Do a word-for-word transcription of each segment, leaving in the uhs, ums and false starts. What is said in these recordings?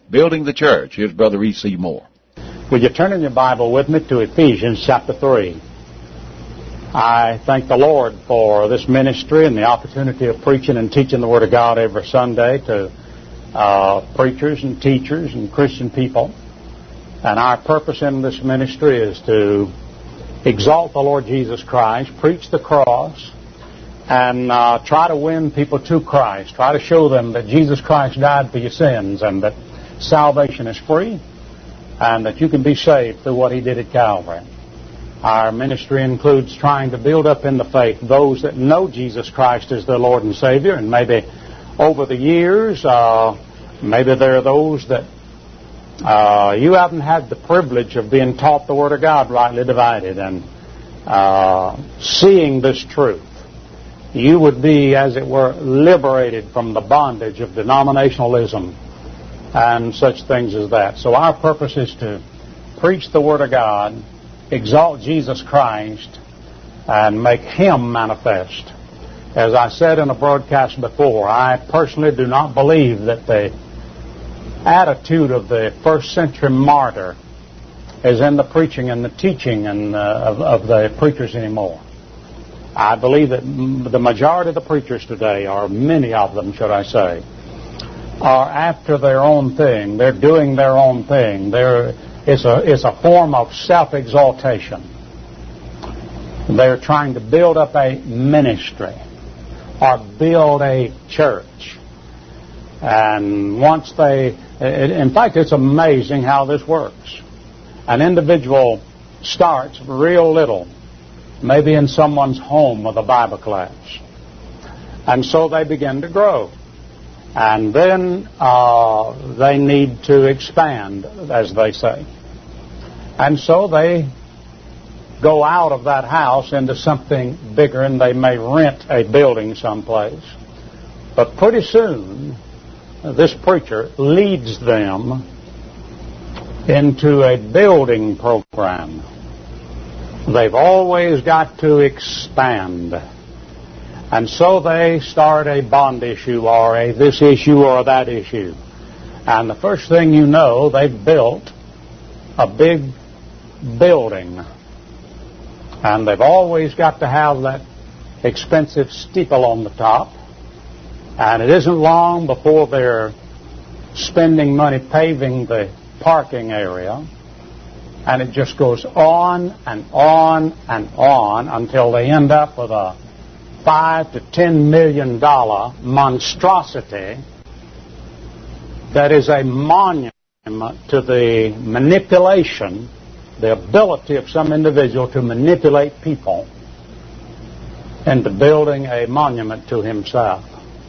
building the church. Here's Brother E C. Moore. Will you turn in your Bible with me to Ephesians chapter three? I thank the Lord for this ministry and the opportunity of preaching and teaching the Word of God every Sunday to uh, preachers and teachers and Christian people. And our purpose in this ministry is to exalt the Lord Jesus Christ, preach the cross, and uh, try to win people to Christ. Try to show them that Jesus Christ died for your sins and that salvation is free and that you can be saved through what He did at Calvary. Our ministry includes trying to build up in the faith those that know Jesus Christ as their Lord and Savior, and maybe over the years, uh, maybe there are those that uh, you haven't had the privilege of being taught the Word of God rightly divided and uh, seeing this truth. You would be, as it were, liberated from the bondage of denominationalism and such things as that. So our purpose is to preach the Word of God, exalt Jesus Christ, and make Him manifest. As I said in a broadcast before, I personally do not believe that the attitude of the first century martyr is in the preaching and the teaching and uh, of, of the preachers anymore. I believe that the majority of the preachers today, or many of them, should I say, are after their own thing. They're doing their own thing. They're It's a, it's a form of self-exaltation. They're trying to build up a ministry or build a church. And once they... In fact, it's amazing how this works. An individual starts real little, maybe in someone's home with a Bible class. And so they begin to grow. And then uh, they need to expand, as they say. And so they go out of that house into something bigger, and they may rent a building someplace. But pretty soon, this preacher leads them into a building program. They've always got to expand. And so they start a bond issue or a this issue or that issue. And the first thing you know, they've built a big building. And they've always got to have that expensive steeple on the top. And it isn't long before they're spending money paving the parking area. And it just goes on and on and on until they end up with a five to ten million dollar monstrosity that is a monument to the manipulation, the ability of some individual to manipulate people into building a monument to himself.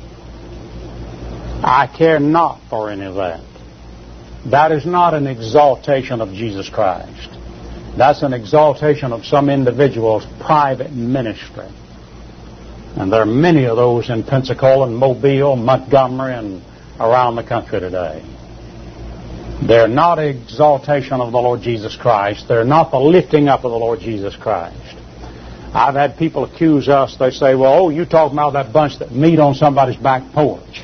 I care not for any of that. That is not an exaltation of Jesus Christ. That's an exaltation of some individual's private ministry. And there are many of those in Pensacola and Mobile, Montgomery, and around the country today. They're not an exaltation of the Lord Jesus Christ. They're not the lifting up of the Lord Jesus Christ. I've had people accuse us. They say, well, oh, you talking about that bunch that meet on somebody's back porch.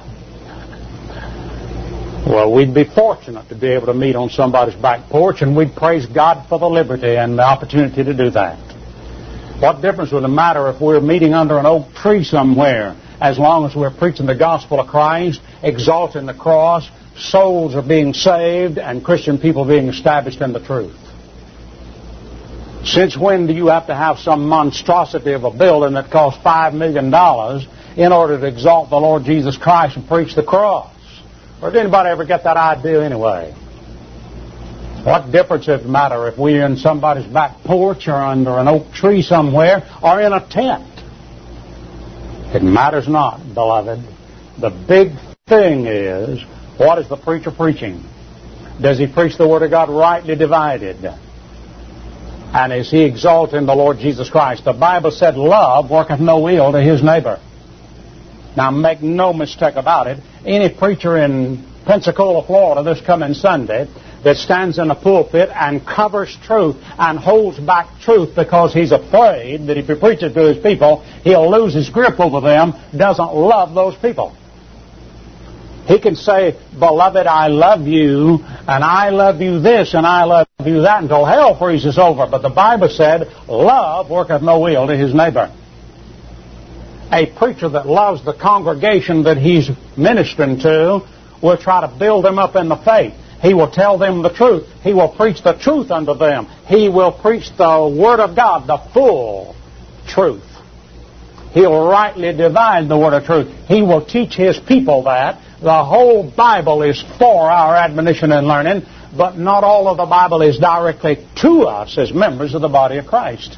Well, we'd be fortunate to be able to meet on somebody's back porch, and we'd praise God for the liberty and the opportunity to do that. What difference would it matter if we're meeting under an oak tree somewhere, as long as we're preaching the gospel of Christ, exalting the cross, souls are being saved, and Christian people being established in the truth? Since when do you have to have some monstrosity of a building that costs five million dollars in order to exalt the Lord Jesus Christ and preach the cross? Or did anybody ever get that idea anyway? What difference does it matter if we're in somebody's back porch or under an oak tree somewhere or in a tent? It matters not, beloved. The big thing is, what is the preacher preaching? Does he preach the Word of God rightly divided? And is he exalting the Lord Jesus Christ? The Bible said, love worketh no ill to his neighbor. Now, make no mistake about it. Any preacher in Pensacola, Florida, this coming Sunday, that stands in a pulpit and covers truth and holds back truth because he's afraid that if he preaches to his people, he'll lose his grip over them, doesn't love those people. He can say, beloved, I love you, and I love you this, and I love you that, until hell freezes over. But the Bible said, love worketh no ill to his neighbor. A preacher that loves the congregation that he's ministering to will try to build them up in the faith. He will tell them the truth. He will preach the truth unto them. He will preach the Word of God, the full truth. He'll rightly divide the Word of truth. He will teach his people that. The whole Bible is for our admonition and learning, but not all of the Bible is directly to us as members of the body of Christ.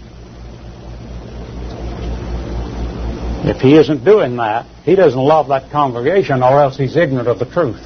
If he isn't doing that, he doesn't love that congregation, or else he's ignorant of the truth.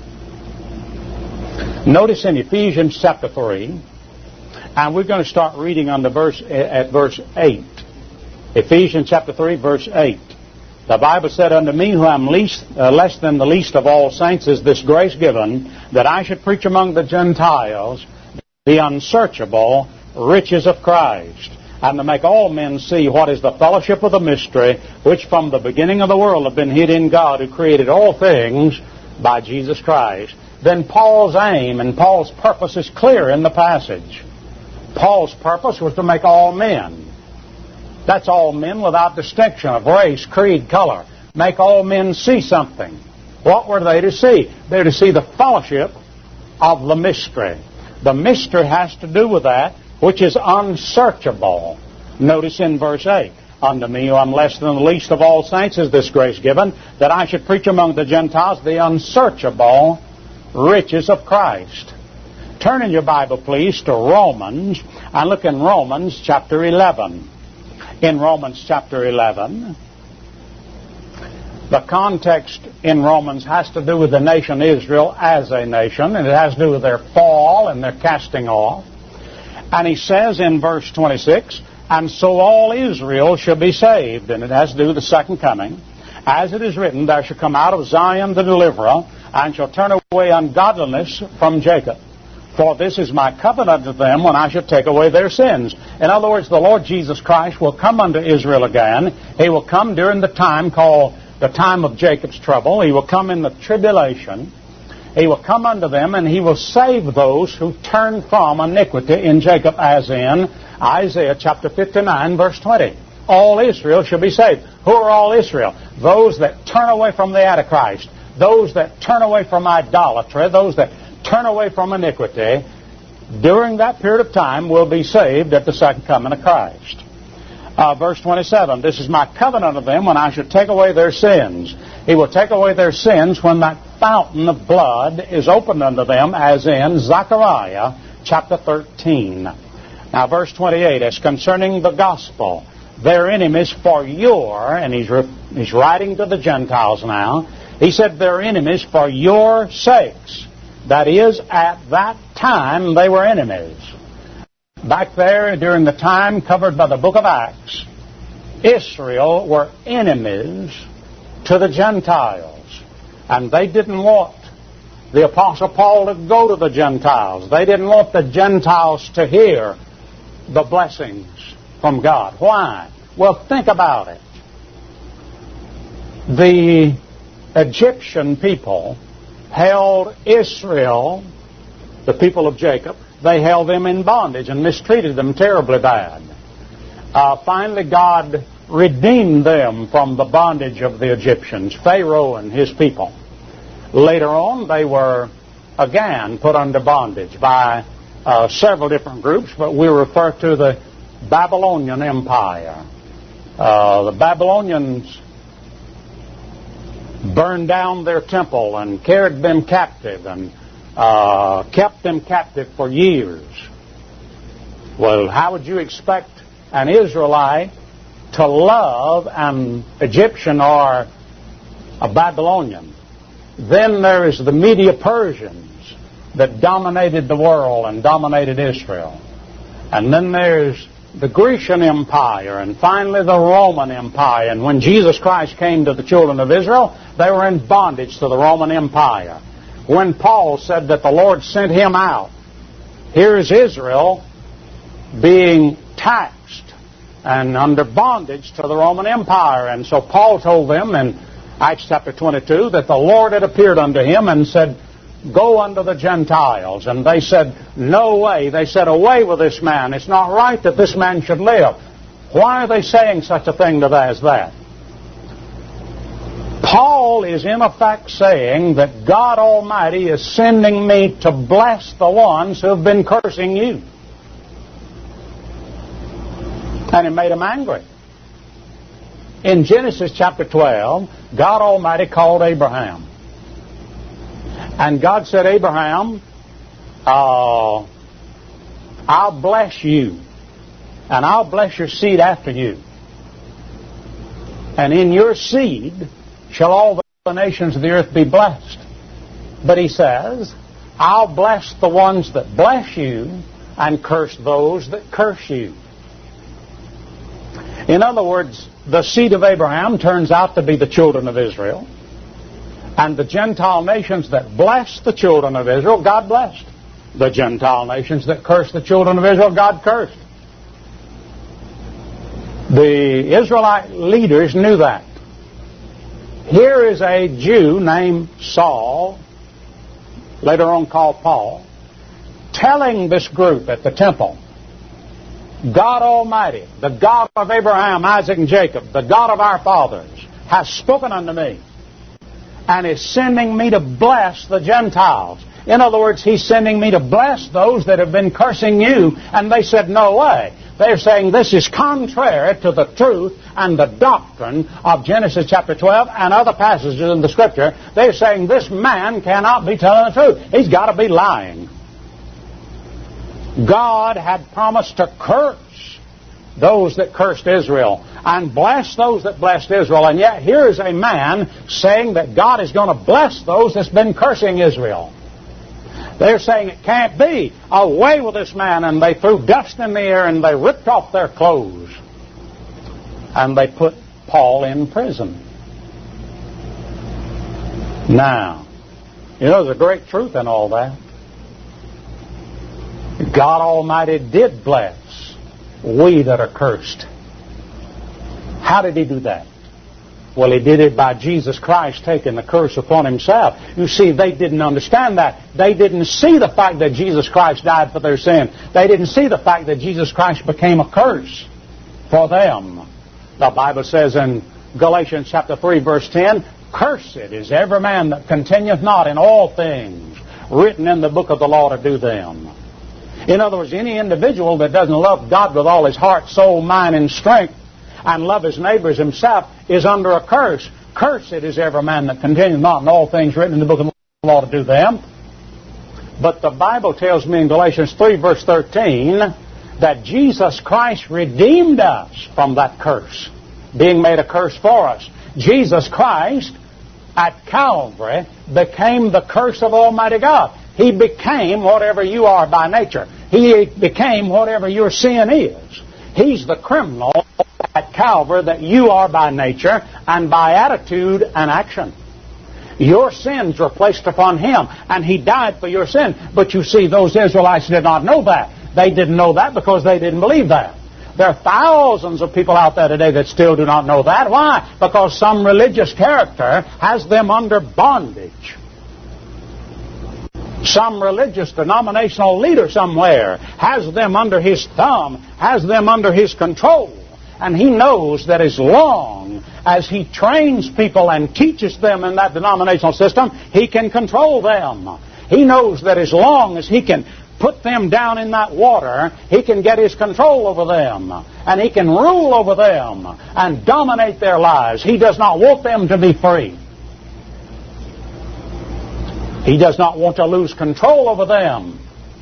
Notice in Ephesians chapter three, and we're going to start reading on the verse at verse eight. Ephesians chapter three, verse eight. The Bible said, unto me who am least, uh, less than the least of all saints is this grace given, that I should preach among the Gentiles the unsearchable riches of Christ, and to make all men see what is the fellowship of the mystery, which from the beginning of the world have been hid in God, who created all things by Jesus Christ. Then Paul's aim and Paul's purpose is clear in the passage. Paul's purpose was to make all men. That's all men without distinction of race, creed, color. Make all men see something. What were they to see? They're to see the fellowship of the mystery. The mystery has to do with that which is unsearchable. Notice in verse eight, unto me who am less than the least of all saints is this grace given, that I should preach among the Gentiles the unsearchable riches of Christ. Turn in your Bible, please, to Romans, and look in Romans chapter eleven. In Romans chapter eleven, the context in Romans has to do with the nation Israel as a nation, and it has to do with their fall and their casting off. And he says in verse twenty-six, and so all Israel shall be saved, and it has to do with the second coming. As it is written, there shall come out of Zion the deliverer, and shall turn away ungodliness from Jacob. For this is my covenant to them when I shall take away their sins. In other words, the Lord Jesus Christ will come unto Israel again. He will come during the time called the time of Jacob's trouble. He will come in the tribulation. He will come unto them, and he will save those who turn from iniquity in Jacob, as in Isaiah chapter fifty-nine, verse twenty. All Israel shall be saved. Who are all Israel? Those that turn away from the Antichrist. Those that turn away from idolatry. Those that turn away from iniquity, during that period of time will be saved at the second coming of Christ. Uh, verse twenty-seven, this is my covenant of them when I shall take away their sins. He will take away their sins when that fountain of blood is opened unto them, as in Zechariah chapter thirteen. Now verse twenty-eight, as concerning the gospel, their enemies for your, and he's, re, he's writing to the Gentiles now, he said their enemies for your sakes. That is, at that time they were enemies. Back there during the time covered by the book of Acts, Israel were enemies to the Gentiles. And they didn't want the Apostle Paul to go to the Gentiles. They didn't want the Gentiles to hear the blessings from God. Why? Well, think about it. The Egyptian people held Israel, the people of Jacob, they held them in bondage and mistreated them terribly bad. Uh, finally, God redeemed them from the bondage of the Egyptians, Pharaoh and his people. Later on, they were again put under bondage by uh, several different groups, but we refer to the Babylonian Empire. Uh, the Babylonians burned down their temple and carried them captive and uh, kept them captive for years. Well, how would you expect an Israelite to love an Egyptian or a Babylonian? Then there is the Medo-Persians that dominated the world and dominated Israel. And then there's the Grecian Empire, and finally the Roman Empire. And when Jesus Christ came to the children of Israel, they were in bondage to the Roman Empire. When Paul said that the Lord sent him out, here is Israel being taxed and under bondage to the Roman Empire. And so Paul told them in Acts chapter twenty-two, that the Lord had appeared unto him and said, go unto the Gentiles. And they said, no way. They said, away with this man. It's not right that this man should live. Why are they saying such a thing to that as that? Paul is in effect saying that God Almighty is sending me to bless the ones who have been cursing you. And it made him angry. In Genesis chapter twelve, God Almighty called Abraham. And God said, Abraham, uh, I'll bless you, and I'll bless your seed after you. And in your seed shall all the nations of the earth be blessed. But he says, I'll bless the ones that bless you, and curse those that curse you. In other words, the seed of Abraham turns out to be the children of Israel. And the Gentile nations that blessed the children of Israel, God blessed. The Gentile nations that cursed the children of Israel, God cursed. The Israelite leaders knew that. Here is a Jew named Saul, later on called Paul, telling this group at the temple, God Almighty, the God of Abraham, Isaac, and Jacob, the God of our fathers, has spoken unto me, and is sending me to bless the Gentiles. In other words, he's sending me to bless those that have been cursing you. And they said, no way. They're saying this is contrary to the truth and the doctrine of Genesis chapter twelve and other passages in the Scripture. They're saying this man cannot be telling the truth. He's got to be lying. God had promised to curse those that cursed Israel and bless those that blessed Israel. And yet here is a man saying that God is going to bless those that's been cursing Israel. They're saying it can't be. Away with this man. And they threw dust in the air and they ripped off their clothes. And they put Paul in prison. Now, you know, there's a great truth in all that. God Almighty did bless we that are cursed. How did he do that? Well, he did it by Jesus Christ taking the curse upon himself. You see, they didn't understand that. They didn't see the fact that Jesus Christ died for their sin. They didn't see the fact that Jesus Christ became a curse for them. The Bible says in Galatians chapter three, verse ten, cursed is every man that continueth not in all things written in the book of the law to do them. In other words, any individual that doesn't love God with all his heart, soul, mind, and strength, and love his neighbor as himself, is under a curse. Cursed is every man that continueth not in all things written in the book of the law to do them. But the Bible tells me in Galatians three, verse thirteen, that Jesus Christ redeemed us from that curse, being made a curse for us. Jesus Christ, at Calvary, became the curse of Almighty God. He became whatever you are by nature. He became whatever your sin is. He's the criminal at Calvary that you are by nature and by attitude and action. Your sins were placed upon him, and he died for your sin. But you see, those Israelites did not know that. They didn't know that because they didn't believe that. There are thousands of people out there today that still do not know that. Why? Because some religious character has them under bondage. Some religious denominational leader somewhere has them under his thumb, has them under his control. And he knows that as long as he trains people and teaches them in that denominational system, he can control them. He knows that as long as he can put them down in that water, he can get his control over them. And he can rule over them and dominate their lives. He does not want them to be free. He does not want to lose control over them.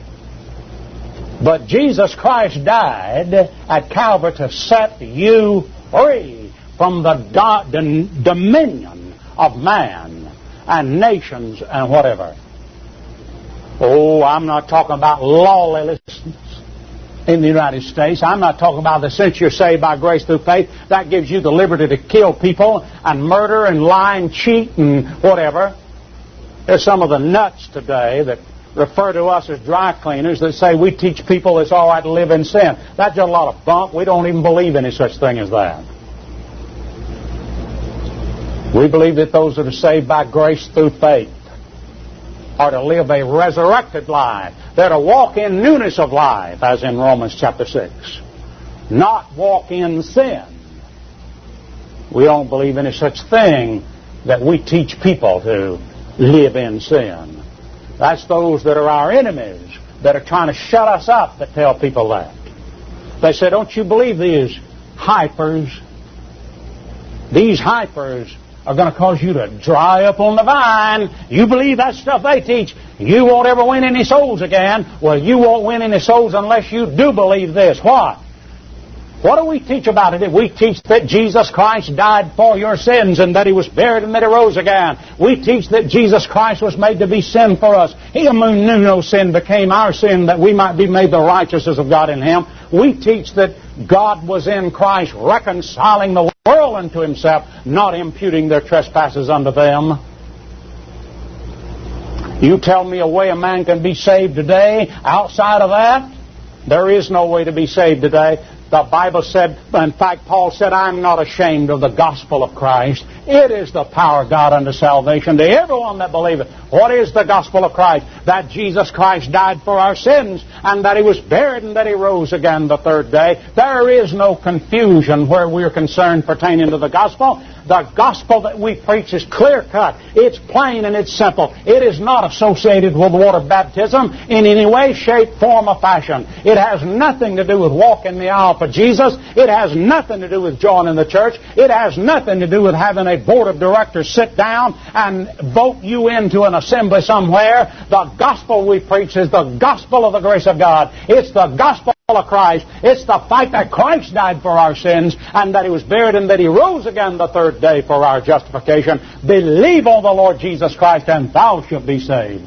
But Jesus Christ died at Calvary to set you free from the do- dominion of man and nations and whatever. Oh, I'm not talking about lawlessness in the United States. I'm not talking about the since you're saved by grace through faith, that gives you the liberty to kill people and murder and lie and cheat and whatever. There's some of the nuts today that refer to us as dry cleaners that say we teach people it's all right to live in sin. That's just a lot of bunk. We don't even believe any such thing as that. We believe that those that are saved by grace through faith are to live a resurrected life. They're to walk in newness of life, as in Romans chapter six. Not walk in sin. We don't believe any such thing that we teach people to live in sin. That's those that are our enemies, that are trying to shut us up, that tell people that. They say, don't you believe these hypers? These hypers are going to cause you to dry up on the vine. You believe that stuff they teach. You won't ever win any souls again. Well, you won't win any souls unless you do believe this. What? What do we teach about it? We teach that Jesus Christ died for your sins and that He was buried and that He rose again. We teach that Jesus Christ was made to be sin for us. He who knew no sin became our sin that we might be made the righteousness of God in Him. We teach that God was in Christ reconciling the world unto Himself, not imputing their trespasses unto them. You tell me a way a man can be saved today. Outside of that, there is no way to be saved today. The Bible said, in fact, Paul said, I'm not ashamed of the gospel of Christ. It is the power of God unto salvation to everyone that believeth. What is the gospel of Christ? That Jesus Christ died for our sins, and that He was buried, and that He rose again the third day. There is no confusion where we're concerned pertaining to the gospel. The gospel that we preach is clear-cut. It's plain and it's simple. It is not associated with water baptism in any way, shape, form, or fashion. It has nothing to do with walking the aisle for Jesus. It has nothing to do with joining the church. It has nothing to do with having a board of directors sit down and vote you into an assembly somewhere. The gospel we preach is the gospel of the grace of God. It's the gospel of Christ. It's the fact that Christ died for our sins and that He was buried and that He rose again the third day for our justification. Believe on the Lord Jesus Christ and thou shalt be saved.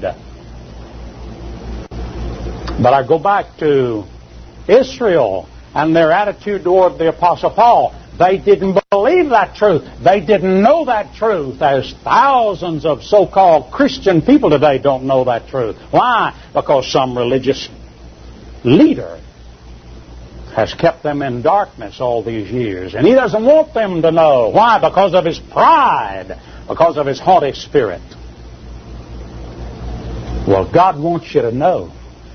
But I go back to Israel and their attitude toward the Apostle Paul. They didn't believe that truth. They didn't know that truth, as thousands of so-called Christian people today don't know that truth. Why? Because some religious leader has kept them in darkness all these years. And he doesn't want them to know. Why? Because of his pride. Because of his haughty spirit. Well, God wants you to know.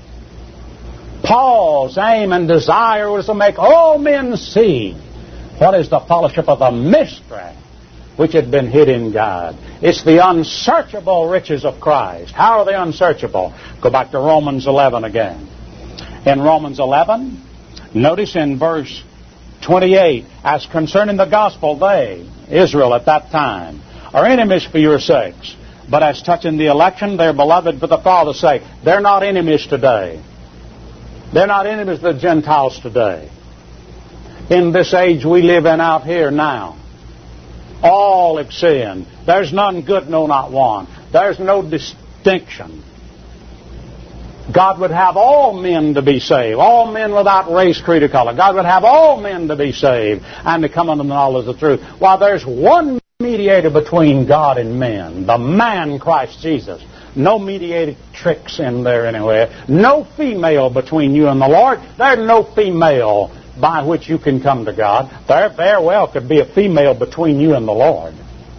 Paul's aim and desire was to make all men see what is the fellowship of the mystery which had been hid in God. It's the unsearchable riches of Christ. How are they unsearchable? Go back to Romans eleven again. In Romans eleven, notice in verse twenty-eight, as concerning the gospel, they, Israel at that time, are enemies for your sakes. But as touching the election, they're beloved for the Father's sake. They're not enemies today. They're not enemies of the Gentiles today. In this age we live in out here now, all have sinned. There's none good, no, not one. There's no distinction. God would have all men to be saved, all men without race, creed, or color. God would have all men to be saved and to come unto the knowledge of the truth. While there's one mediator between God and men, the man Christ Jesus. No mediated tricks in there anywhere. No female between you and the Lord. There's no female by which you can come to God. There very well could be a female between you and the Lord.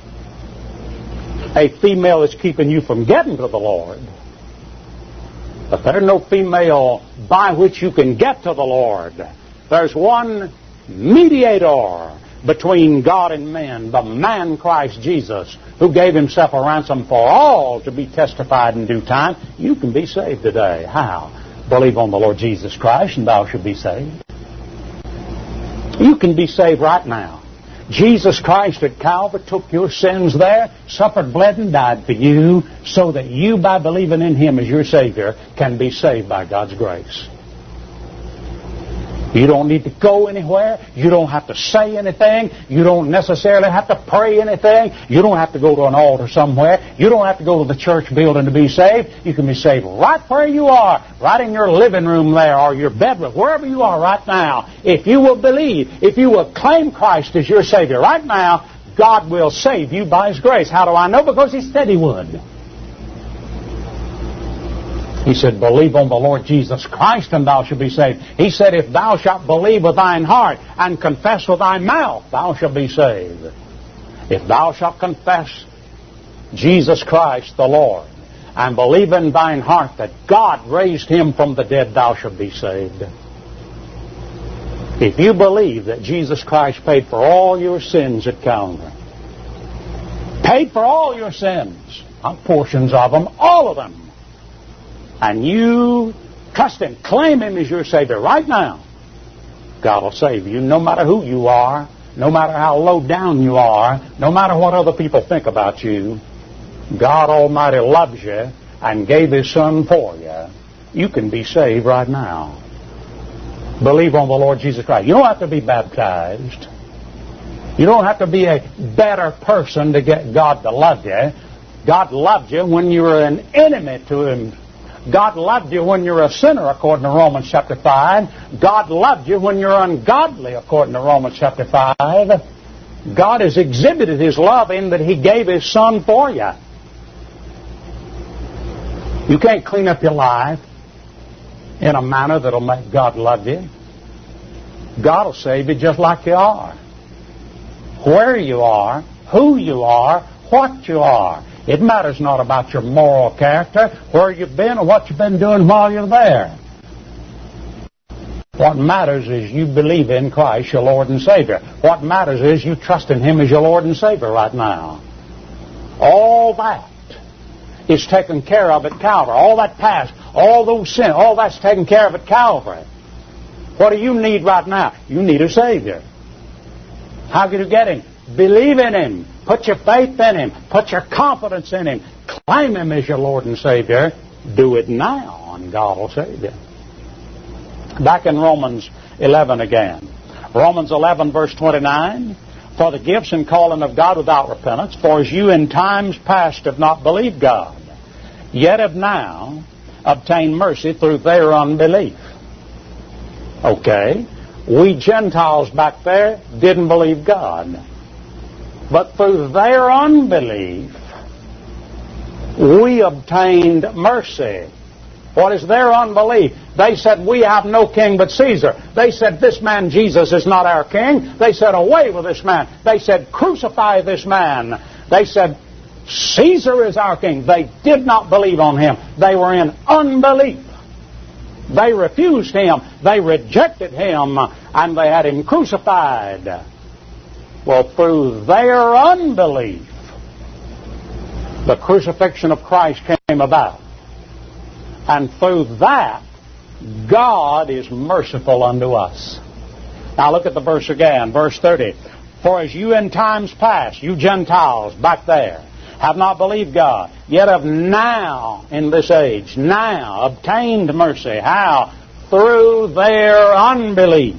A female is keeping you from getting to the Lord. But there's no female by which you can get to the Lord. There's one mediator between God and men, the man Christ Jesus, who gave Himself a ransom for all to be testified in due time. You can be saved today. How? Believe on the Lord Jesus Christ and thou shalt be saved. You can be saved right now. Jesus Christ at Calvary took your sins there, suffered, bled, and died for you, so that you, by believing in Him as your Savior, can be saved by God's grace. You don't need to go anywhere. You don't have to say anything. You don't necessarily have to pray anything. You don't have to go to an altar somewhere. You don't have to go to the church building to be saved. You can be saved right where you are, right in your living room there or your bedroom, wherever you are right now. If you will believe, if you will claim Christ as your Savior right now, God will save you by His grace. How do I know? Because He said He would. He said, believe on the Lord Jesus Christ and thou shalt be saved. He said, if thou shalt believe with thine heart and confess with thy mouth, thou shalt be saved. If thou shalt confess Jesus Christ the Lord, and believe in thine heart that God raised him from the dead, thou shalt be saved. If you believe that Jesus Christ paid for all your sins at Calvary, paid for all your sins, not portions of them, all of them, and you trust him, claim him as your Savior right now, God will save you no matter who you are, no matter how low down you are, no matter what other people think about you. God Almighty loves you and gave his Son for you. You can be saved right now. Believe on the Lord Jesus Christ. You don't have to be baptized. You don't have to be a better person to get God to love you. God loved you when you were an enemy to him. God loved you when you're a sinner, according to Romans chapter five. God loved you when you're ungodly, according to Romans chapter five. God has exhibited his love in that he gave his Son for you. You can't clean up your life in a manner that will make God love you. God will save you just like you are. Where you are, who you are, what you are. It matters not about your moral character, where you've been, or what you've been doing while you're there. What matters is you believe in Christ, your Lord and Savior. What matters is you trust in him as your Lord and Savior right now. All that is taken care of at Calvary. All that past, all those sins, all that's taken care of at Calvary. What do you need right now? You need a Savior. How can you get him? Believe in him. Put your faith in him. Put your confidence in him. Claim him as your Lord and Savior. Do it now, and God will save you. Back in Romans eleven again. Romans eleven, verse twenty-nine. For the gifts and calling of God without repentance, for as you in times past have not believed God, yet have now obtained mercy through their unbelief. Okay, we Gentiles back there didn't believe God. But through their unbelief, we obtained mercy. What is their unbelief? They said, we have no king but Caesar. They said, this man Jesus is not our king. They said, away with this man. They said, crucify this man. They said, Caesar is our king. They did not believe on him. They were in unbelief. They refused him. They rejected him. And they had him crucified. Well, through their unbelief, the crucifixion of Christ came about. And through that, God is merciful unto us. Now look at the verse again, verse thirty. For as you in times past, you Gentiles back there, have not believed God, yet have now, in this age, now obtained mercy. How? Through their unbelief.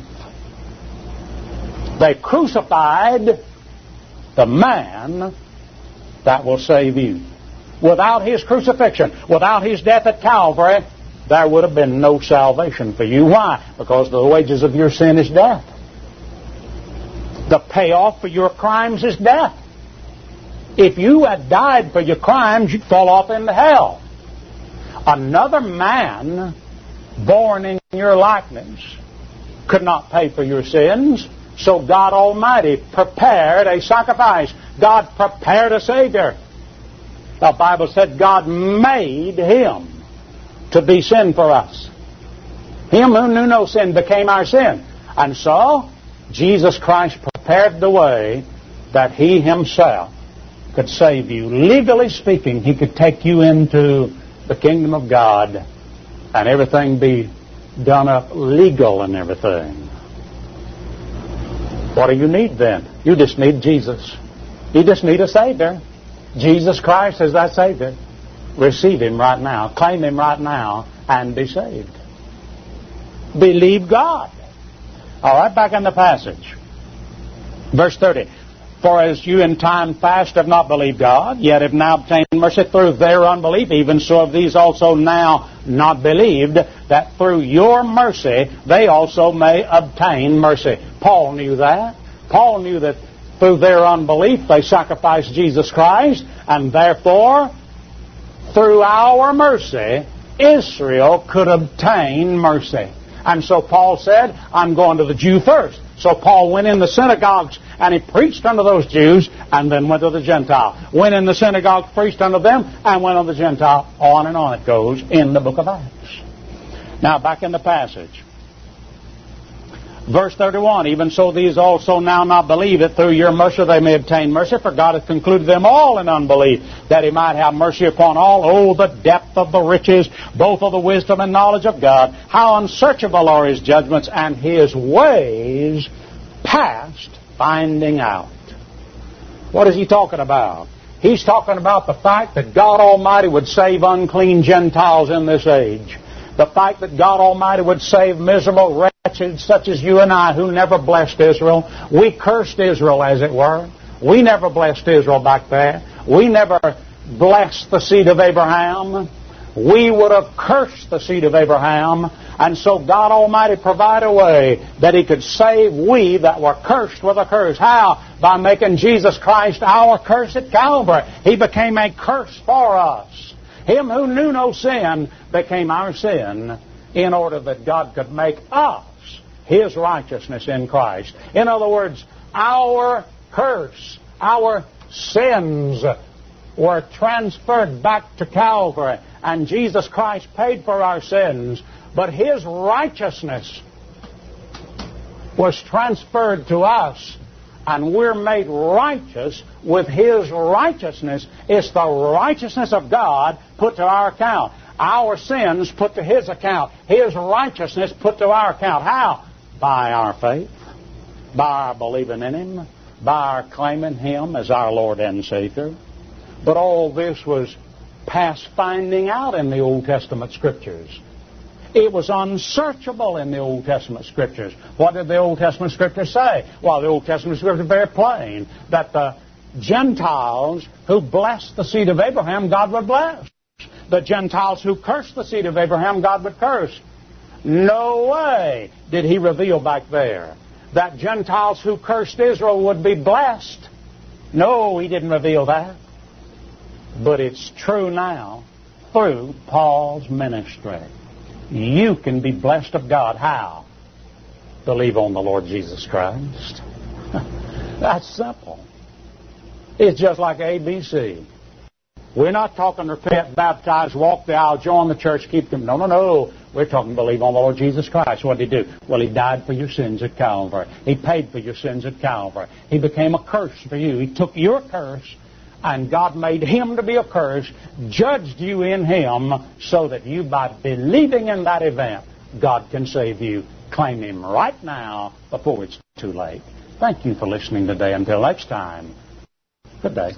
They crucified the man that will save you. Without his crucifixion, without his death at Calvary, there would have been no salvation for you. Why? Because the wages of your sin is death. The payoff for your crimes is death. If you had died for your crimes, you'd fall off into hell. Another man born in your likeness could not pay for your sins. So God Almighty prepared a sacrifice. God prepared a Savior. The Bible said God made him to be sin for us. Him who knew no sin became our sin. And so, Jesus Christ prepared the way that he himself could save you. Legally speaking, he could take you into the kingdom of God and everything be done up legal and everything. What do you need then? You just need Jesus. You just need a Savior. Jesus Christ is that Savior. Receive him right now. Claim him right now and be saved. Believe God. All right, back in the passage. Verse thirty. For as you in time past have not believed God, yet have now obtained mercy through their unbelief, even so have these also now not believed, that through your mercy they also may obtain mercy. Paul knew that. Paul knew that through their unbelief they sacrificed Jesus Christ, and therefore, through our mercy, Israel could obtain mercy. And so Paul said, I'm going to the Jew first, So Paul went in the synagogues and he preached unto those Jews and then went to the Gentile. Went in the synagogue, preached unto them, and went on the Gentile. On and on it goes in the book of Acts. Now back in the passage. Verse thirty-one, even so these also now not believe that through your mercy they may obtain mercy, for God hath concluded them all in unbelief, that he might have mercy upon all. Oh, the depth of the riches, both of the wisdom and knowledge of God. How unsearchable are his judgments, and his ways past finding out. What is he talking about? He's talking about the fact that God Almighty would save unclean Gentiles in this age. The fact that God Almighty would save miserable wretches such as you and I who never blessed Israel. We cursed Israel, as it were. We never blessed Israel back there. We never blessed the seed of Abraham. We would have cursed the seed of Abraham. And so God Almighty provided a way that he could save we that were cursed with a curse. How? By making Jesus Christ our curse at Calvary. He became a curse for us. Him who knew no sin became our sin in order that God could make us his righteousness in Christ. In other words, our curse, our sins were transferred back to Calvary, and Jesus Christ paid for our sins, but his righteousness was transferred to us, and we're made righteous with his righteousness. It's the righteousness of God put to our account. Our sins put to his account. His righteousness put to our account. How? By our faith, by our believing in him, by our claiming him as our Lord and Savior. But all this was past finding out in the Old Testament Scriptures. It was unsearchable in the Old Testament Scriptures. What did the Old Testament Scriptures say? Well, the Old Testament Scriptures are very plain, that the Gentiles who blessed the seed of Abraham, God would bless. The Gentiles who cursed the seed of Abraham, God would curse. No way did he reveal back there that Gentiles who cursed Israel would be blessed. No, he didn't reveal that. But it's true now through Paul's ministry. You can be blessed of God. How? Believe on the Lord Jesus Christ. That's simple. It's just like A B C. We're not talking repent, baptize, walk the aisle, join the church, keep them. No, no, no. We're talking believe on the Lord Jesus Christ. What did he do? Well, he died for your sins at Calvary. He paid for your sins at Calvary. He became a curse for you. He took your curse, and God made him to be a curse, judged you in him, so that you, by believing in that event, God can save you. Claim him right now before it's too late. Thank you for listening today. Until next time, good day.